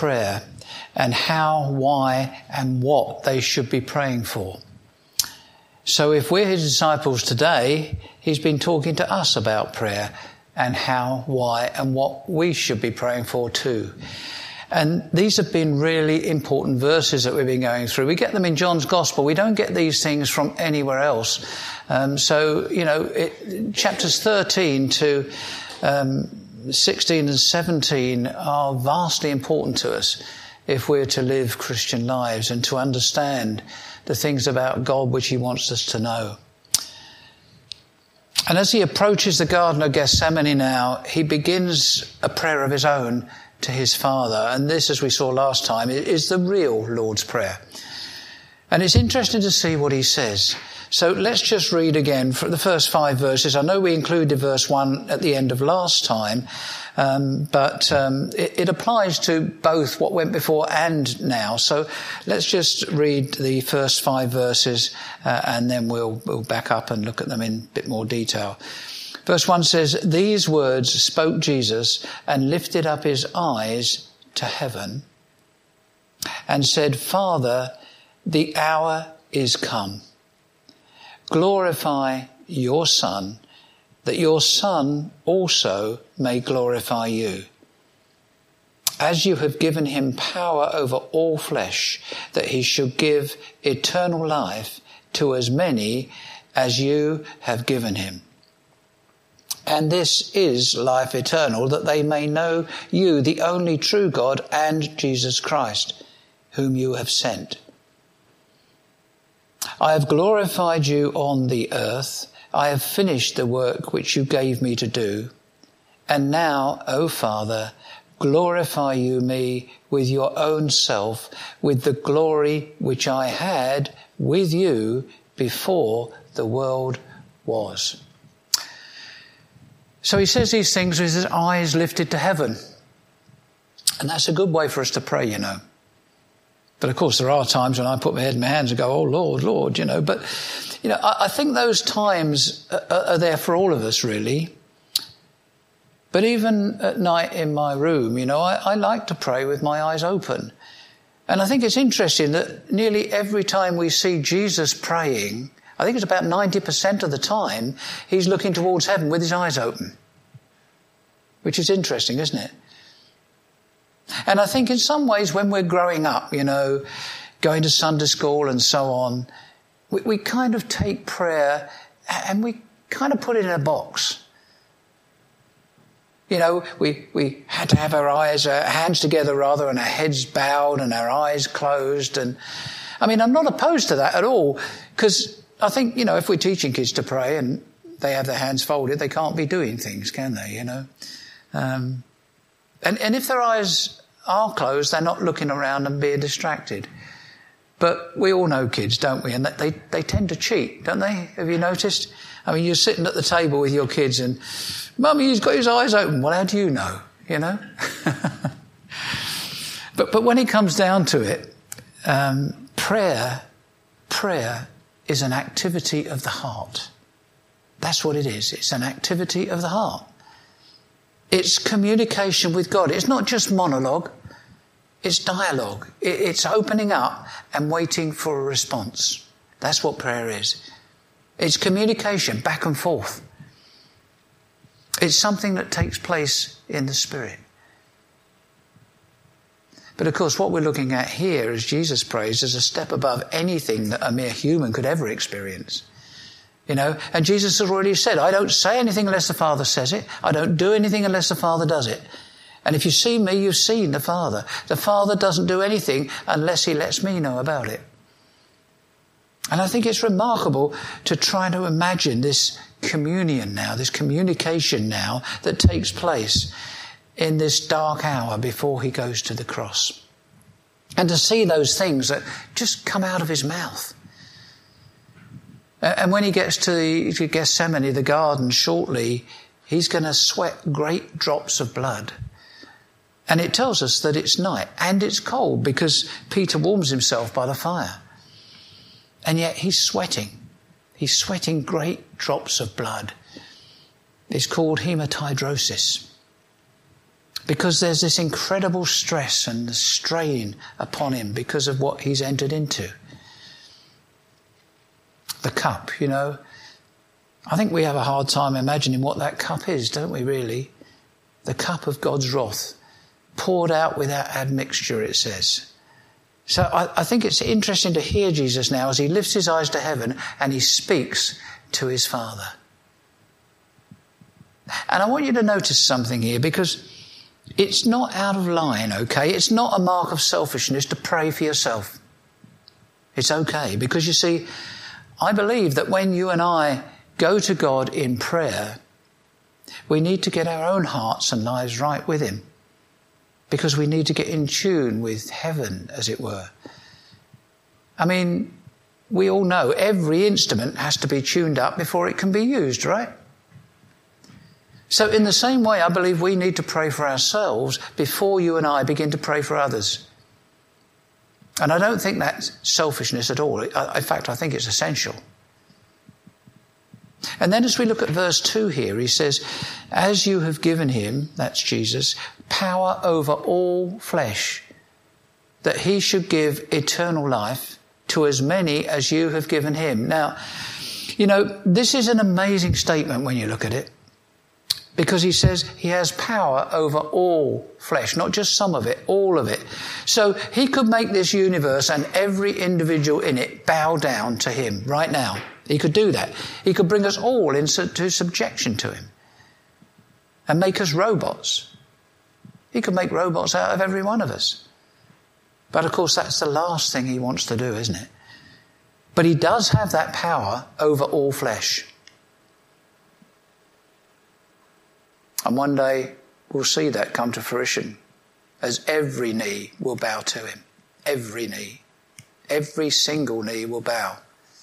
prayer and how, why, and what they should be praying for. So if we're his disciples today, he's been talking to us about prayer and how, why, and what we should be praying for too. And these have been really important verses that we've been going through. We get them in John's Gospel. We don't get these things from anywhere else. Chapters 13 to 16 and 17 are vastly important to us if we're to live Christian lives and to understand the things about God which he wants us to know. And as he approaches the Garden of Gethsemane now, he begins a prayer of his own to his Father. And this, as we saw last time, is the real Lord's Prayer. And it's interesting to see what he says. So let's just read again for the first 5 verses. I know we included verse 1 at the end of last time, but it applies to both what went before and now. So let's just read the first 5 verses and then we'll back up and look at them in a bit more detail. Verse 1 says, "These words spoke Jesus and lifted up his eyes to heaven and said, Father, the hour is come. Glorify your Son, that your Son also may glorify you. As you have given him power over all flesh, that he should give eternal life to as many as you have given him. And this is life eternal, that they may know you, the only true God, and Jesus Christ, whom you have sent. I have glorified you on the earth. I have finished the work which you gave me to do. And now, O Father, glorify you me with your own self, with the glory which I had with you before the world was." So he says these things with his eyes lifted to heaven. And that's a good way for us to pray, you know. But of course, there are times when I put my head in my hands and go, "Oh, Lord, Lord," you know. But, you know, I think those times are there for all of us, really. But even at night in my room, you know, I like to pray with my eyes open. And I think it's interesting that nearly every time we see Jesus praying, I think it's about 90% of the time, he's looking towards heaven with his eyes open. Which is interesting, isn't it? And I think in some ways when we're growing up, you know, going to Sunday school and so on, we kind of take prayer and we kind of put it in a box. You know, we had to have our hands together rather, and our heads bowed and our eyes closed. And I mean, I'm not opposed to that at all, because I think, you know, if we're teaching kids to pray and they have their hands folded, they can't be doing things, can they, you know? And if their eyes are closed, they're not looking around and being distracted. But we all know kids, don't we? And they tend to cheat, don't they? Have you noticed? I mean, you're sitting at the table with your kids and, "Mummy, he's got his eyes open." Well, how do you know? You know? But when it comes down to it, prayer is an activity of the heart. That's what it is. It's an activity of the heart. It's communication with God. It's not just monologue. It's dialogue. It's opening up and waiting for a response. That's what prayer is. It's communication back and forth. It's something that takes place in the Spirit. But of course, what we're looking at here as Jesus prays is a step above anything that a mere human could ever experience. You know, and Jesus has already said, "I don't say anything unless the Father says it. I don't do anything unless the Father does it. And if you see me, you've seen the Father. The Father doesn't do anything unless he lets me know about it." And I think it's remarkable to try to imagine this communion now, this communication now that takes place in this dark hour before he goes to the cross. And to see those things that just come out of his mouth. And when he gets to Gethsemane, the garden, shortly, he's going to sweat great drops of blood. And it tells us that it's night and it's cold because Peter warms himself by the fire. And yet he's sweating. He's sweating great drops of blood. It's called hematidrosis. because there's this incredible stress and the strain upon him because of what he's entered into. The cup, I think we have a hard time imagining what that cup is, don't we, really? The cup of God's wrath, poured out without admixture, it says. So I think it's interesting to hear Jesus now as he lifts his eyes to heaven and he speaks to his Father. And I want you to notice something here, because it's not out of line, okay? It's not a mark of selfishness to pray for yourself. It's okay, because you see, I believe that when you and I go to God in prayer, we need to get our own hearts and lives right with him, because we need to get in tune with heaven, as it were. I mean, we all know every instrument has to be tuned up before it can be used, right? So in the same way, I believe we need to pray for ourselves before you and I begin to pray for others. And I don't think that's selfishness at all. In fact, I think it's essential. And then as we look at verse 2 here, he says, as you have given him, that's Jesus, power over all flesh, that he should give eternal life to as many as you have given him. Now, this is an amazing statement when you look at it, because he says he has power over all flesh, not just some of it, all of it. So he could make this universe and every individual in it bow down to him right now. He could do that. He could bring us all into subjection to him and make us robots. He could make robots out of every one of us. But of course, that's the last thing he wants to do, isn't it? But he does have that power over all flesh. And one day we'll see that come to fruition, as every knee will bow to him. Every knee. Every single knee will bow.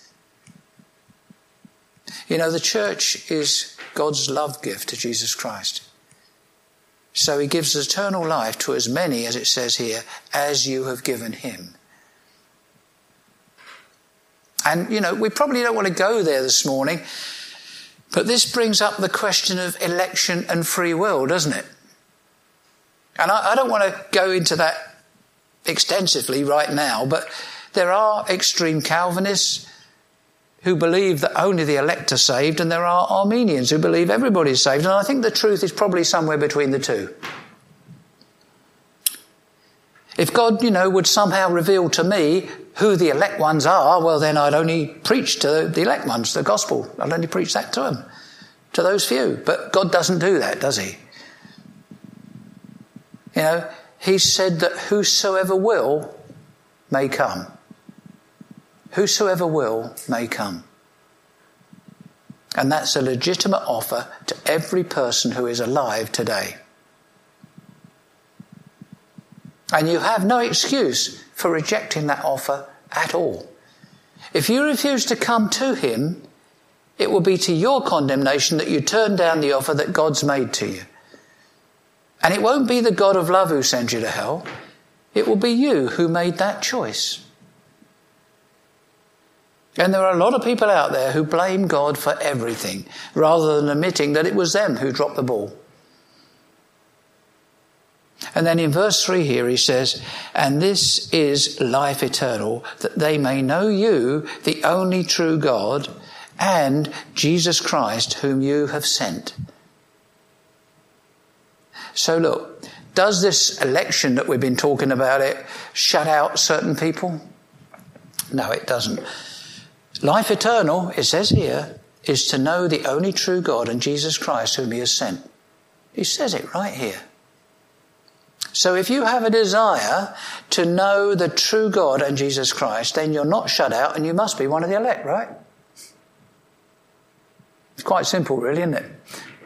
The church is God's love gift to Jesus Christ. So he gives eternal life to as many, as it says here, as you have given him. And, we probably don't want to go there this morning, but this brings up the question of election and free will, doesn't it? And I don't want to go into that extensively right now, but there are extreme Calvinists who believe that only the elect are saved, and there are Armenians who believe everybody's saved. And I think the truth is probably somewhere between the two. If God, would somehow reveal to me who the elect ones are, well, then I'd only preach to the elect ones, the gospel. I'd only preach that to them, to those few. But God doesn't do that, does he? He said that whosoever will may come. Whosoever will may come. And that's a legitimate offer to every person who is alive today. And you have no excuse for rejecting that offer at all. If you refuse to come to him, it will be to your condemnation that you turn down the offer that God's made to you. And it won't be the God of love who sends you to hell. It will be you who made that choice. And there are a lot of people out there who blame God for everything, rather than admitting that it was them who dropped the ball. And then in verse 3 here he says, and this is life eternal, that they may know you, the only true God, and Jesus Christ, whom you have sent. So look, does this election that we've been talking about it shut out certain people? No, it doesn't. Life eternal, it says here, is to know the only true God and Jesus Christ, whom he has sent. He says it right here. So if you have a desire to know the true God and Jesus Christ, then you're not shut out and you must be one of the elect, right? It's quite simple, really, isn't it?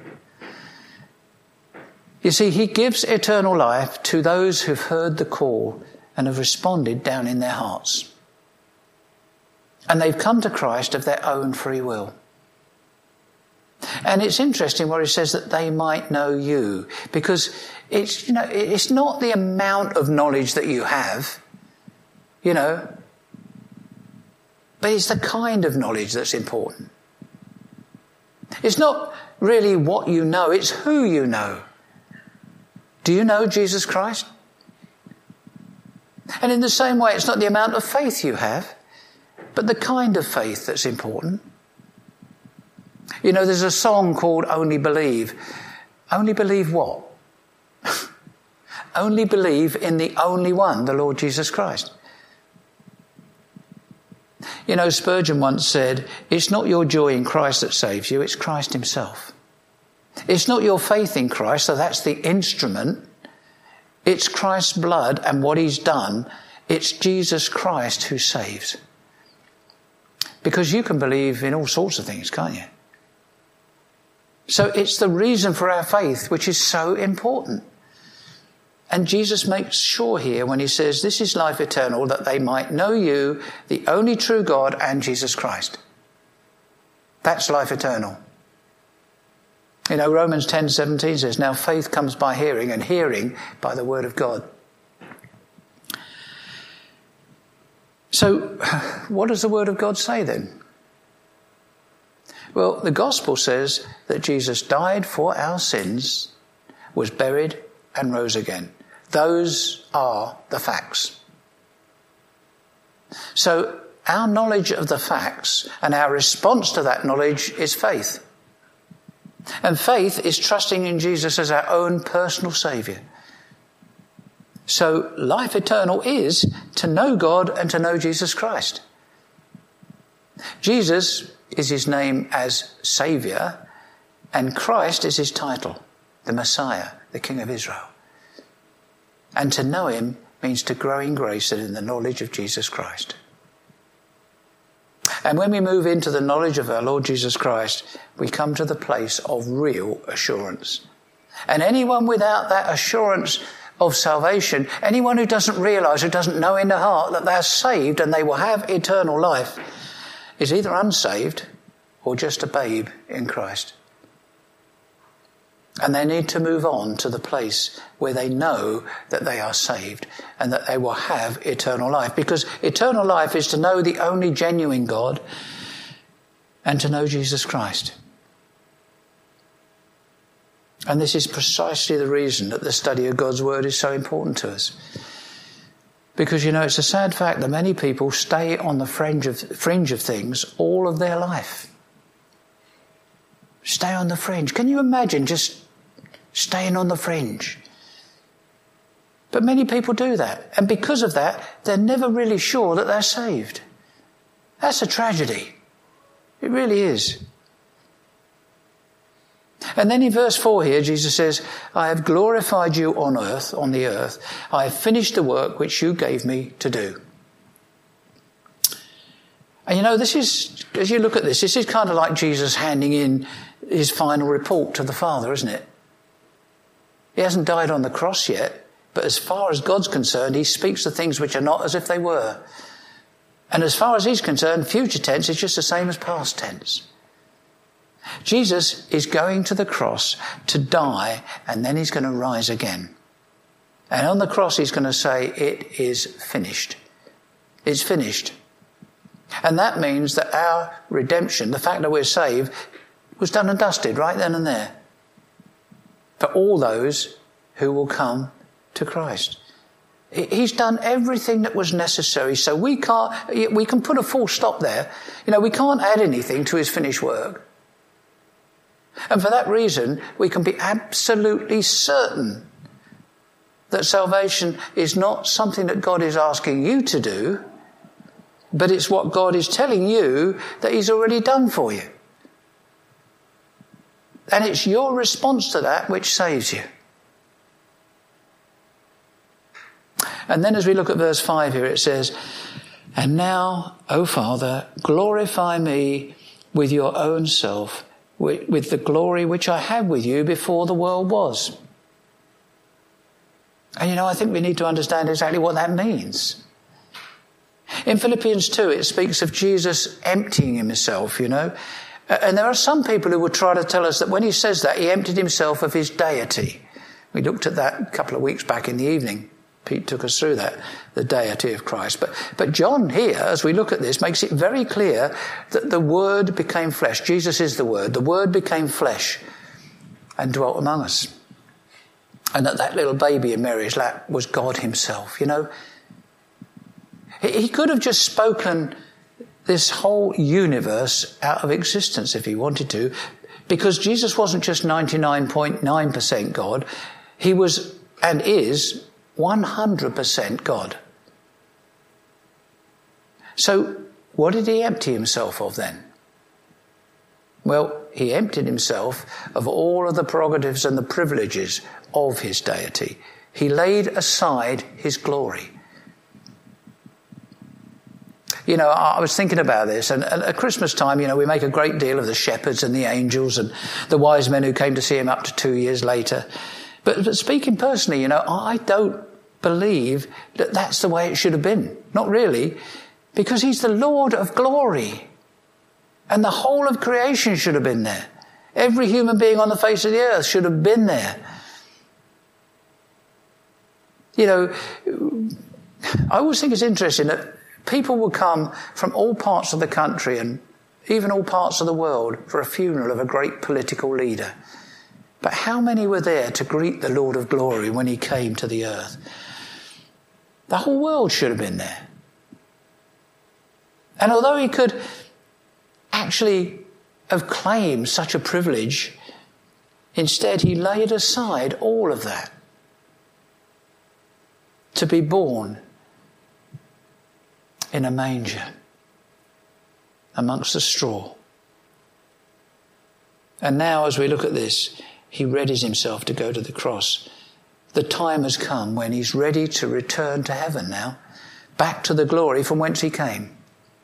You see, he gives eternal life to those who've heard the call and have responded down in their hearts. And they've come to Christ of their own free will. And it's interesting where he says that they might know you, because it's, it's not the amount of knowledge that you have, but it's the kind of knowledge that's important. It's not really what you know, it's who you know. Do you know Jesus Christ? And in the same way, it's not the amount of faith you have, but the kind of faith that's important. You know, there's a song called Only Believe. Only believe what? Only believe in the only one, the Lord Jesus Christ. You know, Spurgeon once said, it's not your joy in Christ that saves you, it's Christ himself. It's not your faith in Christ, so that's the instrument. It's Christ's blood and what he's done. It's Jesus Christ who saves. Because you can believe in all sorts of things, can't you? So it's the reason for our faith which is so important. And Jesus makes sure here when he says, this is life eternal, that they might know you, the only true God, and Jesus Christ. That's life eternal. You know, Romans 10:17 says, now faith comes by hearing, and hearing by the word of God. So, what does the word of God say then? Well, the gospel says that Jesus died for our sins, was buried, and rose again. Those are the facts. So our knowledge of the facts and our response to that knowledge is faith. And faith is trusting in Jesus as our own personal Saviour. So life eternal is to know God and to know Jesus Christ. Jesus is his name as Saviour, and Christ is his title, the Messiah, the King of Israel. And to know him means to grow in grace and in the knowledge of Jesus Christ. And when we move into the knowledge of our Lord Jesus Christ, we come to the place of real assurance. And anyone without that assurance of salvation, anyone who doesn't realise, who doesn't know in their heart that they're saved and they will have eternal life, is either unsaved or just a babe in Christ. And they need to move on to the place where they know that they are saved and that they will have eternal life. Because eternal life is to know the only genuine God and to know Jesus Christ. And this is precisely the reason that the study of God's word is so important to us. Because, you know, it's a sad fact that many people stay on the fringe of things all of their life. Stay on the fringe. Can you imagine just staying on the fringe? But many people do that. And because of that, they're never really sure that they're saved. That's a tragedy. It really is. And then in verse 4 here, Jesus says, I have glorified you on the earth. I have finished the work which you gave me to do. And you know, this is, as you look at this is kind of like Jesus handing in his final report to the Father, isn't it? He hasn't died on the cross yet, but as far as God's concerned, he speaks the things which are not as if they were. And as far as he's concerned, future tense is just the same as past tense. Jesus is going to the cross to die, and then he's going to rise again. And on the cross, he's going to say, it is finished. It's finished. And that means that our redemption, the fact that we're saved, was done and dusted right then and there. For all those who will come to Christ. He's done everything that was necessary, so we can put a full stop there. You know, we can't add anything to his finished work. And for that reason, we can be absolutely certain that salvation is not something that God is asking you to do, but it's what God is telling you that he's already done for you. And it's your response to that which saves you. And then as we look at verse 5 here, it says, and now, O Father, glorify me with your own self, with the glory which I had with you before the world was. And you know, I think we need to understand exactly what that means. In Philippians 2, it speaks of Jesus emptying himself, you know. And there are some people who would try to tell us that when he says that, he emptied himself of his deity. We looked at that a couple of weeks back in the evening. Pete took us through that, the deity of Christ. But John here, as we look at this, makes it very clear that the Word became flesh. Jesus is the Word. The Word became flesh and dwelt among us. And that little baby in Mary's lap was God himself, you know. He could have just spoken this whole universe out of existence if he wanted to, because Jesus wasn't just 99.9% God. He was and is 100% God. So what did he empty himself of then? Well, he emptied himself of all of the prerogatives and the privileges of his deity. He laid aside his glory. You know, I was thinking about this, and at Christmas time, you know, we make a great deal of the shepherds and the angels and the wise men who came to see him up to 2 years later. But speaking personally, you know, I don't believe that that's the way it should have been. Not really, because he's the Lord of glory. And the whole of creation should have been there. Every human being on the face of the earth should have been there. You know, I always think it's interesting that people will come from all parts of the country and even all parts of the world for a funeral of a great political leader. But how many were there to greet the Lord of glory when he came to the earth? The whole world should have been there. And although he could actually have claimed such a privilege, instead he laid aside all of that to be born in a manger amongst the straw. And now as we look at this, he readies himself to go to the cross. The time has come when he's ready to return to heaven now, back to the glory from whence he came.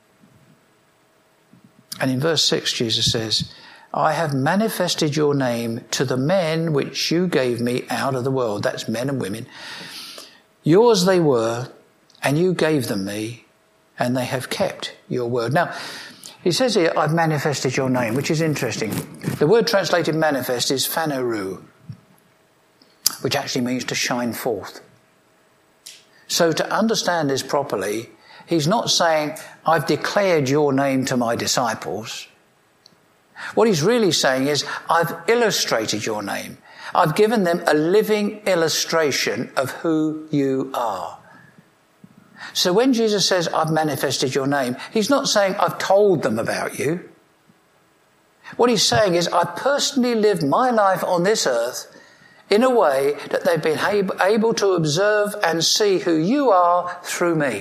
And in verse 6, Jesus says, I have manifested your name to the men which you gave me out of the world. That's men and women. Yours they were, and you gave them me, and they have kept your word. Now, he says here, I've manifested your name, which is interesting. The word translated manifest is phaneru, which actually means to shine forth. So to understand this properly, he's not saying, I've declared your name to my disciples. What he's really saying is, I've illustrated your name. I've given them a living illustration of who you are. So when Jesus says, I've manifested your name, he's not saying, I've told them about you. What he's saying is, I personally lived my life on this earth in a way that they've been able to observe and see who you are through me.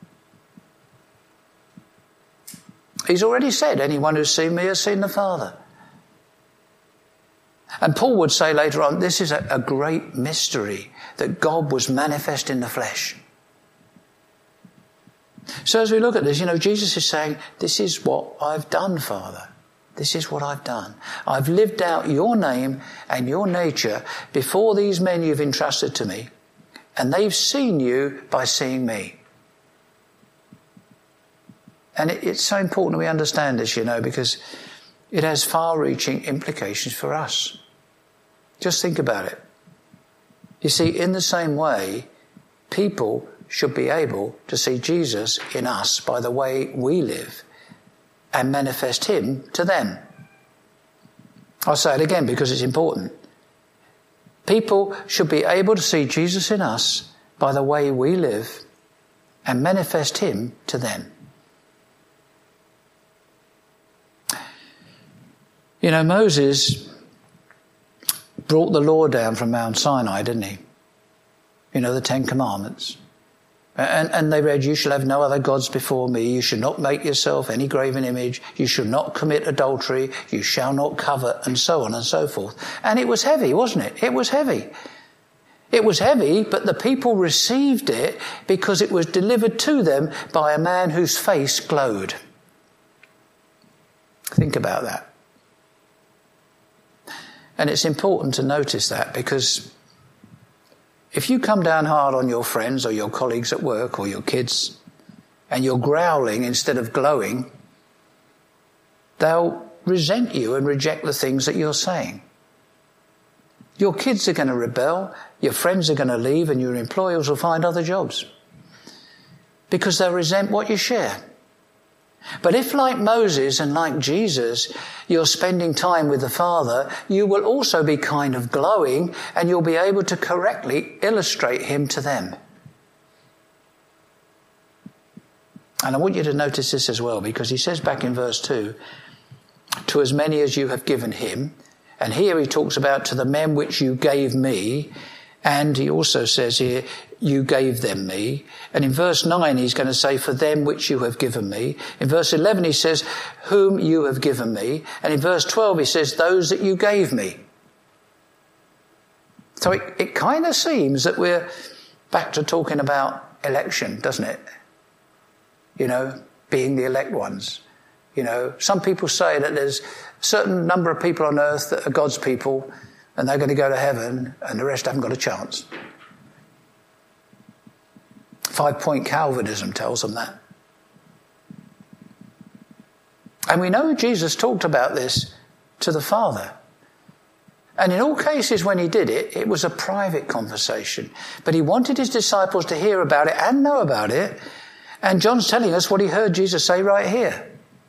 He's already said, anyone who's seen me has seen the Father. And Paul would say later on, this is a great mystery, that God was manifest in the flesh. So as we look at this, you know, Jesus is saying, this is what I've done, Father. This is what I've done. I've lived out your name and your nature before these men you've entrusted to me, and they've seen you by seeing me. And it's so important we understand this, you know, because it has far-reaching implications for us. Just think about it. You see, in the same way, people should be able to see Jesus in us by the way we live and manifest him to them. I'll say it again because it's important. People should be able to see Jesus in us by the way we live and manifest him to them. You know, Moses brought the law down from Mount Sinai, didn't he? You know, the 10 Commandments. And they read, you shall have no other gods before me. You should not make yourself any graven image. You should not commit adultery. You shall not covet, and so on and so forth. And it was heavy, wasn't it? It was heavy. It was heavy, but the people received it because it was delivered to them by a man whose face glowed. Think about that. And it's important to notice that, because if you come down hard on your friends or your colleagues at work or your kids and you're growling instead of glowing, they'll resent you and reject the things that you're saying. Your kids are going to rebel, your friends are going to leave, and your employers will find other jobs because they'll resent what you share. But if, like Moses and like Jesus, you're spending time with the Father, you will also be kind of glowing, and you'll be able to correctly illustrate him to them. And I want you to notice this as well, because he says back in verse 2, to as many as you have given him. And here he talks about to the men which you gave me. And he also says here, you gave them me. And in verse 9, he's going to say, for them which you have given me. In verse 11, he says, whom you have given me. And in verse 12, he says, those that you gave me. So it kind of seems that we're back to talking about election, doesn't it? You know, being the elect ones. You know, some people say that there's a certain number of people on earth that are God's people, and they're going to go to heaven, and the rest haven't got a chance. 5-point Calvinism tells them that. And we know Jesus talked about this to the Father. And in all cases when he did it, it was a private conversation. But he wanted his disciples to hear about it and know about it. And John's telling us what he heard Jesus say right here.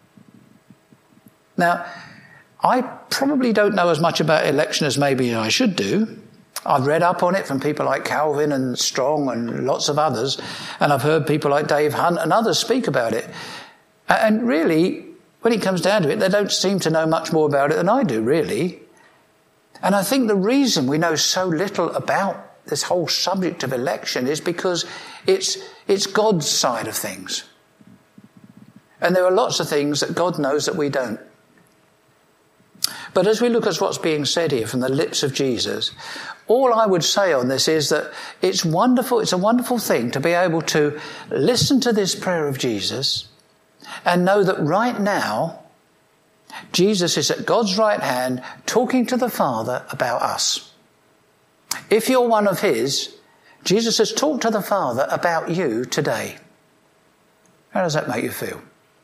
Now, I probably don't know as much about election as maybe I should do. I've read up on it from people like Calvin and Strong and lots of others. And I've heard people like Dave Hunt and others speak about it. And really, when it comes down to it, they don't seem to know much more about it than I do, really. And I think the reason we know so little about this whole subject of election is because it's God's side of things. And there are lots of things that God knows that we don't. But as we look at what's being said here from the lips of Jesus, all I would say on this is that it's wonderful, it's a wonderful thing to be able to listen to this prayer of Jesus and know that right now, Jesus is at God's right hand talking to the Father about us. If you're one of his, Jesus has talked to the Father about you today. How does that make you feel?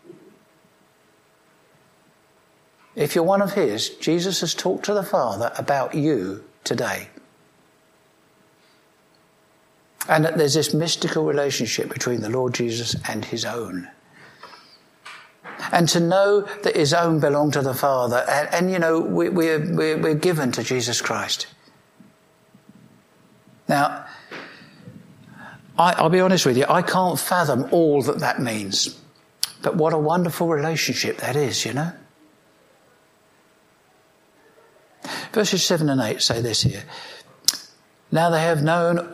If you're one of his, Jesus has talked to the Father about you today. And that there's this mystical relationship between the Lord Jesus and his own. And to know that his own belong to the Father. And you know, we're given to Jesus Christ. Now, I'll be honest with you, I can't fathom all that means. But what a wonderful relationship that is, you know. Verses 7 and 8 say this here. Now they have known that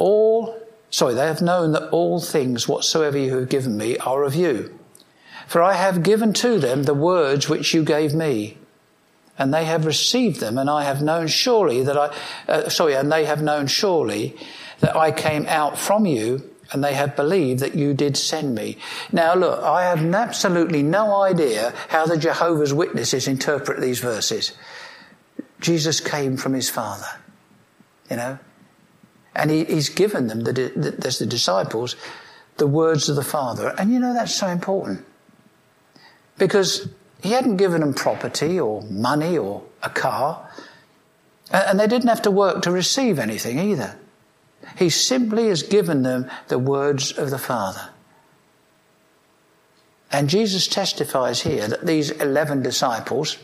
all things whatsoever you have given me are of you. For I have given to them the words which you gave me, and they have received them, and I have known surely that they have known surely that I came out from you, and they have believed that you did send me. Now look, I have absolutely no idea how the Jehovah's Witnesses interpret these verses. Jesus came from his Father, you know, and he's given them, as the disciples, the words of the Father. And you know, that's so important. Because he hadn't given them property or money or a car. And they didn't have to work to receive anything either. He simply has given them the words of the Father. And Jesus testifies here that these 11 disciples,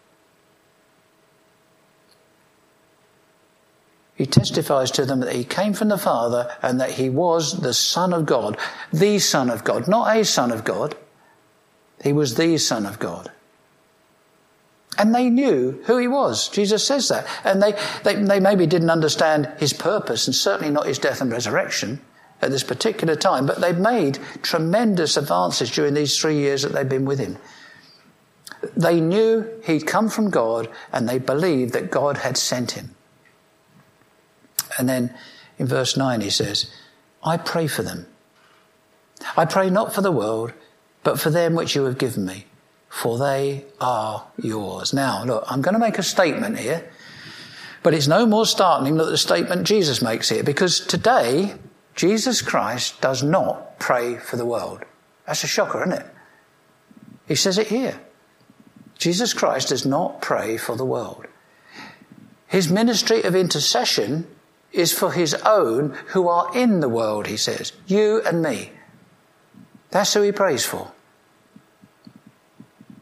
he testifies to them that he came from the Father and that he was the Son of God. The Son of God, not a Son of God. He was the Son of God. And they knew who he was. Jesus says that. And they maybe didn't understand his purpose and certainly not his death and resurrection at this particular time. But they've made tremendous advances during these 3 years that they've been with him. They knew he'd come from God and they believed that God had sent him. And then in verse 9 he says, I pray for them. I pray not for the world, but for them which you have given me, for they are yours. Now, look, I'm going to make a statement here, but it's no more startling than the statement Jesus makes here, because today, Jesus Christ does not pray for the world. That's a shocker, isn't it? He says it here. Jesus Christ does not pray for the world. His ministry of intercession is for his own who are in the world, he says. You and me. That's who he prays for.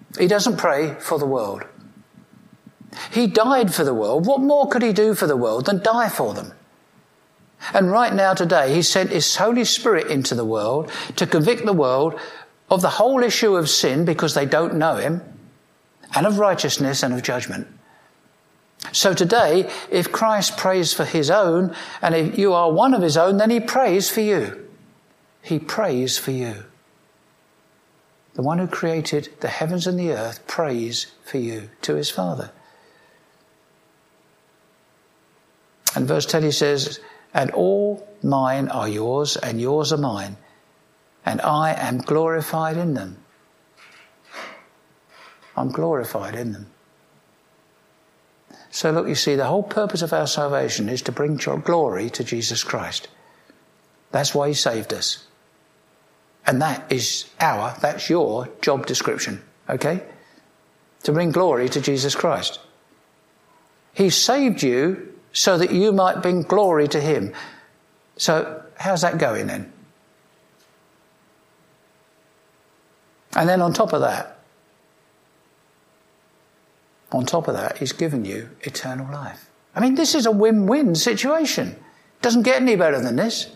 He doesn't pray for the world. He died for the world. What more could he do for the world than die for them? And right now today, he sent his Holy Spirit into the world to convict the world of the whole issue of sin because they don't know him, and of righteousness and of judgment. So today, if Christ prays for his own, and if you are one of his own, then he prays for you. He prays for you. The one who created the heavens and the earth prays for you to his Father. And verse 10 he says, and all mine are yours, and yours are mine, and I am glorified in them. I'm glorified in them. So look, you see, the whole purpose of our salvation is to bring glory to Jesus Christ. That's why he saved us. And that's your job description, okay? To bring glory to Jesus Christ. He saved you so that you might bring glory to him. So how's that going then? And then on top of that, he's given you eternal life. I mean, this is a win-win situation. Doesn't get any better than this.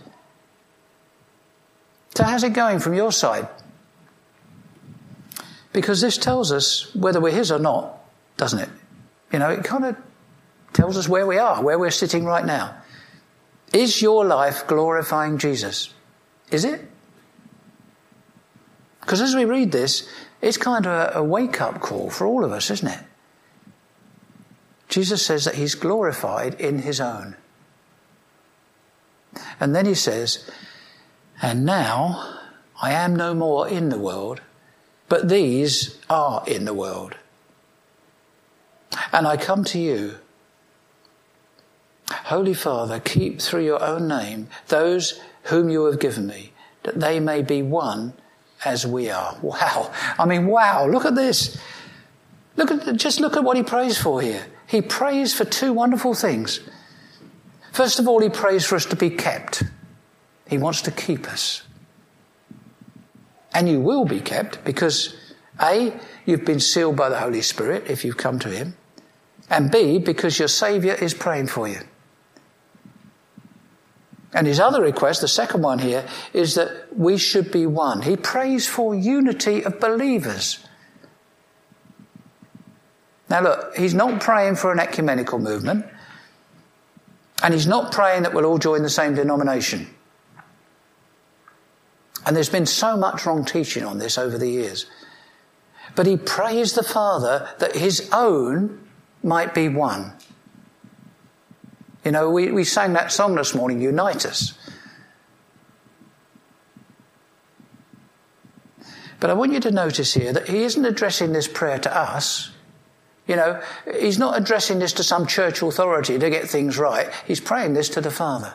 So how's it going from your side? Because this tells us whether we're his or not, doesn't it? You know, it kind of tells us where we are, where we're sitting right now. Is your life glorifying Jesus? Is it? Because as we read this, it's kind of a wake-up call for all of us, isn't it? Jesus says that he's glorified in his own. And then he says, and now I am no more in the world, but these are in the world. And I come to you. Holy Father, keep through your own name those whom you have given me, that they may be one as we are. Wow. I mean, wow. Look at this. Look at what he prays for here. He prays for two wonderful things. First of all, he prays for us to be kept. He wants to keep us. And you will be kept because A, you've been sealed by the Holy Spirit if you've come to him. And B, because your Saviour is praying for you. And his other request, the second one here, is that we should be one. He prays for unity of believers. Now look, he's not praying for an ecumenical movement. And he's not praying that we'll all join the same denomination. And there's been so much wrong teaching on this over the years. But he prays the Father that his own might be one. You know, we sang that song this morning, Unite Us. But I want you to notice here that he isn't addressing this prayer to us. You know, he's not addressing this to some church authority to get things right. He's praying this to the Father.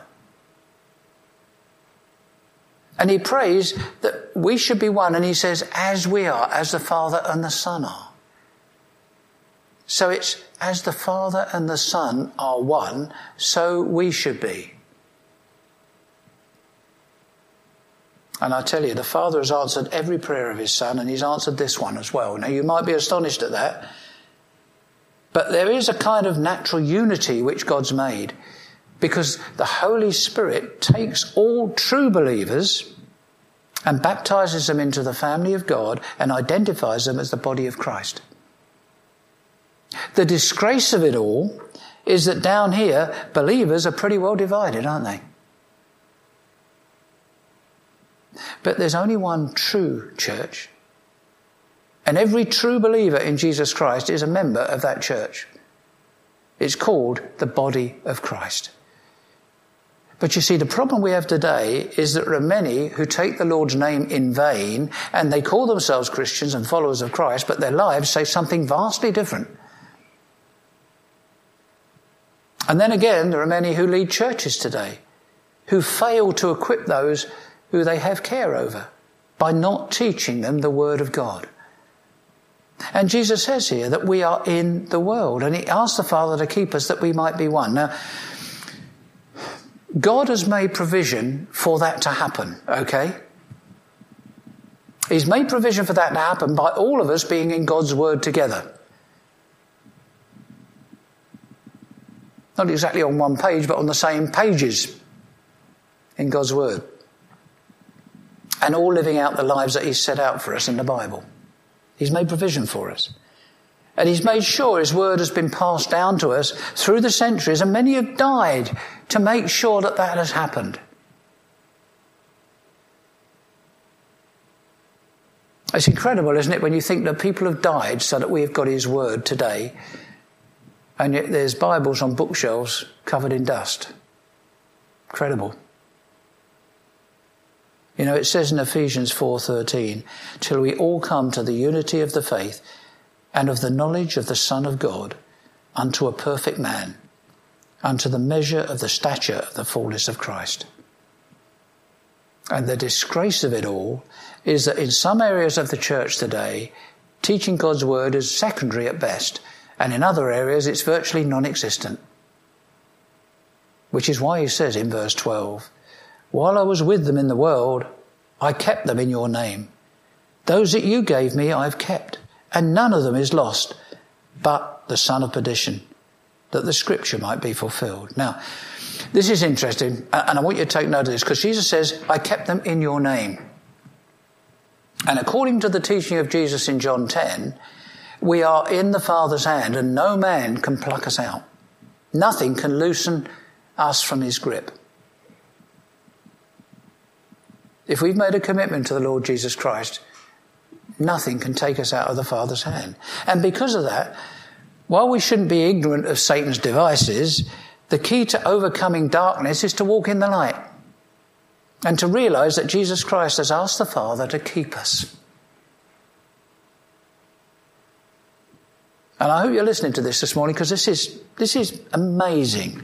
And he prays that we should be one. And he says, as we are, as the Father and the Son are. So it's as the Father and the Son are one, so we should be. And I tell you, the Father has answered every prayer of his Son, and he's answered this one as well. Now, you might be astonished at that. But there is a kind of natural unity which God's made, because the Holy Spirit takes all true believers and baptizes them into the family of God and identifies them as the body of Christ. The disgrace of it all is that down here, believers are pretty well divided, aren't they? But there's only one true church. And every true believer in Jesus Christ is a member of that church. It's called the body of Christ. But you see, the problem we have today is that there are many who take the Lord's name in vain, and they call themselves Christians and followers of Christ, but their lives say something vastly different. And then again, there are many who lead churches today who fail to equip those who they have care over by not teaching them the Word of God. And Jesus says here that we are in the world, and he asks the Father to keep us that we might be one. Now, God has made provision for that to happen, okay? He's made provision for that to happen by all of us being in God's Word together. Not exactly on one page, but on the same pages in God's Word. And all living out the lives that He's set out for us in the Bible. He's made provision for us. And He's made sure His Word has been passed down to us through the centuries, and many have died to make sure that that has happened. It's incredible, isn't it, when you think that people have died so that we've got His Word today, and yet there's Bibles on bookshelves covered in dust. Incredible. You know, it says in Ephesians 4:13, till we all come to the unity of the faith and of the knowledge of the Son of God, unto a perfect man, unto the measure of the stature of the fullness of Christ. And the disgrace of it all is that in some areas of the church today, teaching God's Word is secondary at best, and in other areas it's virtually non-existent. Which is why He says in verse 12, while I was with them in the world, I kept them in your name. Those that you gave me I've kept, and none of them is lost, but the son of perdition, that the scripture might be fulfilled. Now, this is interesting, and I want you to take note of this, because Jesus says, I kept them in your name. And according to the teaching of Jesus in John 10, we are in the Father's hand, and no man can pluck us out. Nothing can loosen us from His grip. If we've made a commitment to the Lord Jesus Christ, nothing can take us out of the Father's hand. And because of that, while we shouldn't be ignorant of Satan's devices, the key to overcoming darkness is to walk in the light and to realise that Jesus Christ has asked the Father to keep us. And I hope you're listening to this morning, because this is amazing.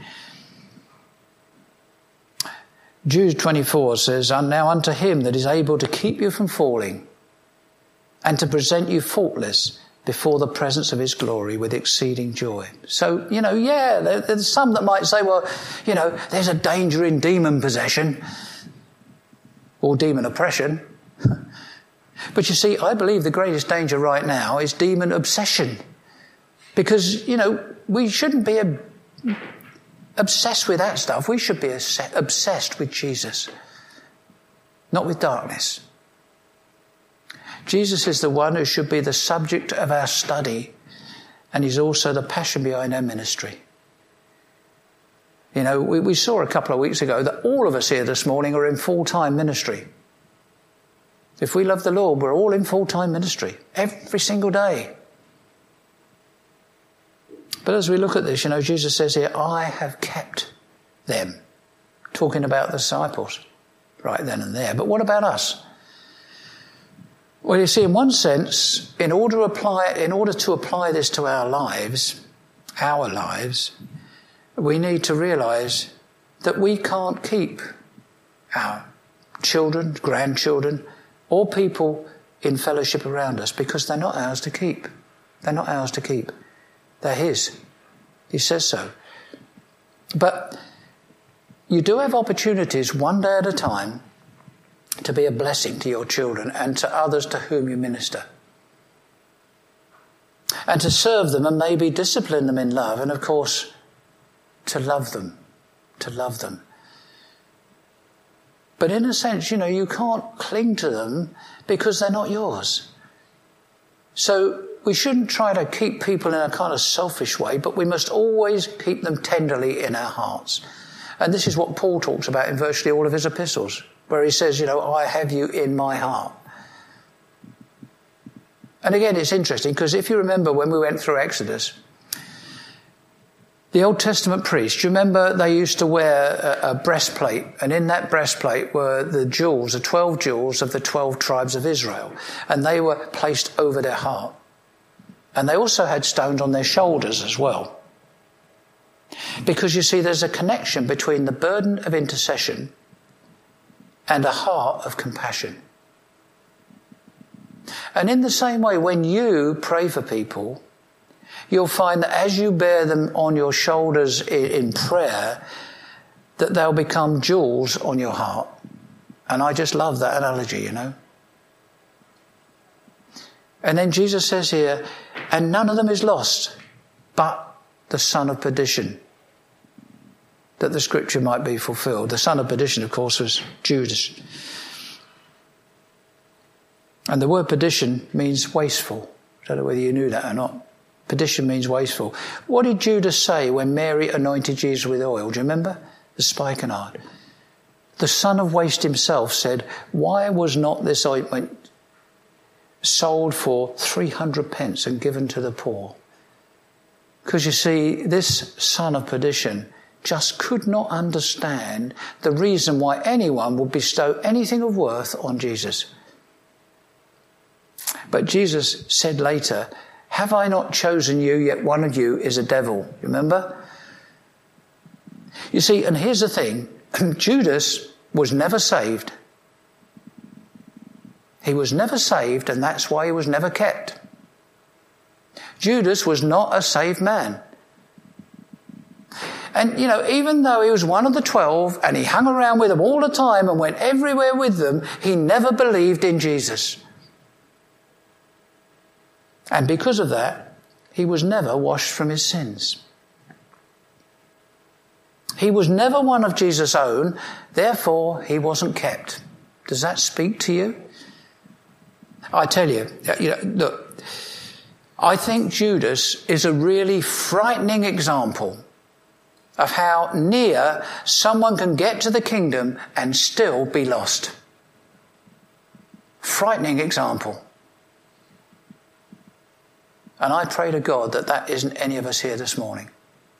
Jude 24 says, and now unto Him that is able to keep you from falling and to present you faultless before the presence of His glory with exceeding joy. So, there's some that might say, well, there's a danger in demon possession or demon oppression. But you see, I believe the greatest danger right now is demon obsession. Because, we shouldn't be obsessed with that stuff. We should be obsessed with Jesus, not with darkness. Jesus is the one who should be the subject of our study, and He's also the passion behind our ministry. We saw a couple of weeks ago that all of us here this morning are in full-time ministry. If we love the Lord, we're all in full-time ministry, every single day. But as we look at this, Jesus says here, I have kept them. Talking about the disciples right then and there. But what about us? Well, you see, in one sense, in order to apply this to our lives, we need to realise that we can't keep our children, grandchildren, or people in fellowship around us, because they're not ours to keep. They're not ours to keep. They're His. He says so. But you do have opportunities one day at a time to be a blessing to your children and to others to whom you minister. And to serve them and maybe discipline them in love, and of course, to love them. To love them. But in a sense, you can't cling to them because they're not yours. So we shouldn't try to keep people in a kind of selfish way, but we must always keep them tenderly in our hearts. And this is what Paul talks about in virtually all of his epistles, where he says, I have you in my heart. And again, it's interesting, because if you remember when we went through Exodus, the Old Testament priests, do you remember they used to wear a breastplate, and in that breastplate were the 12 jewels of the 12 tribes of Israel, and they were placed over their heart. And they also had stones on their shoulders as well. Because you see, there's a connection between the burden of intercession and a heart of compassion. And in the same way, when you pray for people, you'll find that as you bear them on your shoulders in prayer, that they'll become jewels on your heart. And I just love that analogy, And then Jesus says here, and none of them is lost, but the son of perdition, that the scripture might be fulfilled. The son of perdition, of course, was Judas. And the word perdition means wasteful. I don't know whether you knew that or not. Perdition means wasteful. What did Judas say when Mary anointed Jesus with oil? Do you remember? The spikenard. The son of waste himself said, why was not this ointment sold for 300 pence and given to the poor? Because you see, this son of perdition just could not understand the reason why anyone would bestow anything of worth on Jesus. But Jesus said later, have I not chosen you, yet one of you is a devil? Remember? You see, and here's the thing, Judas was never saved. He was never saved, and that's why he was never kept. Judas was not a saved man. And, even though he was one of the 12 and he hung around with them all the time and went everywhere with them, he never believed in Jesus. And because of that, he was never washed from his sins. He was never one of Jesus' own, therefore he wasn't kept. Does that speak to you? I tell you, look, I think Judas is a really frightening example of how near someone can get to the kingdom and still be lost. Frightening example. And I pray to God that isn't any of us here this morning.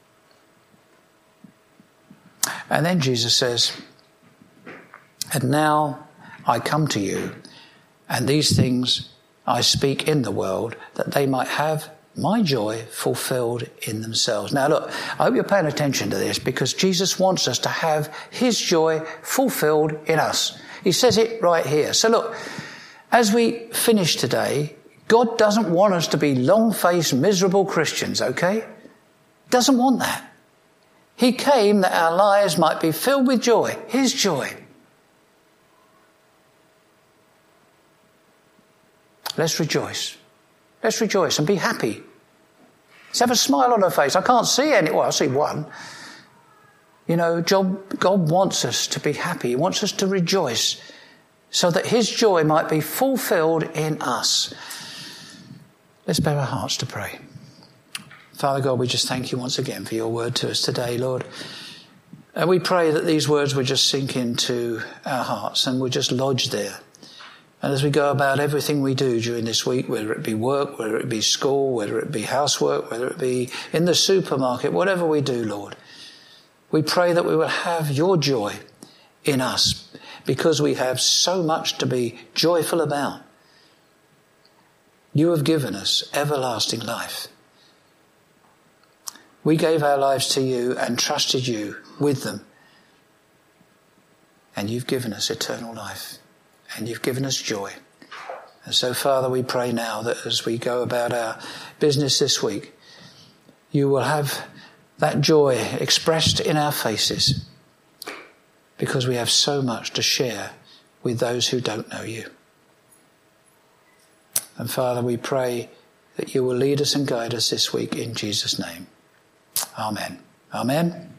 And then Jesus says, and now I come to you, and these things I speak in the world, that they might have my joy fulfilled in themselves. Now look, I hope you're paying attention to this, because Jesus wants us to have his joy fulfilled in us. He says it right here. So look, as we finish today, God doesn't want us to be long-faced, miserable Christians, okay? Doesn't want that. He came that our lives might be filled with joy, his joy. Let's rejoice. Let's rejoice and be happy. Let's have a smile on our face. I can't see any. Well, I see one. God wants us to be happy. He wants us to rejoice so that his joy might be fulfilled in us. Let's bow our hearts to pray. Father God, we just thank you once again for your word to us today, Lord. And we pray that these words would just sink into our hearts and would just lodge there. And as we go about everything we do during this week, whether it be work, whether it be school, whether it be housework, whether it be in the supermarket, whatever we do, Lord, we pray that we will have your joy in us, because we have so much to be joyful about. You have given us everlasting life. We gave our lives to you and trusted you with them. And you've given us eternal life. And you've given us joy. And so, Father, we pray now that as we go about our business this week, you will have that joy expressed in our faces, because we have so much to share with those who don't know you. And Father, we pray that you will lead us and guide us this week in Jesus' name. Amen. Amen.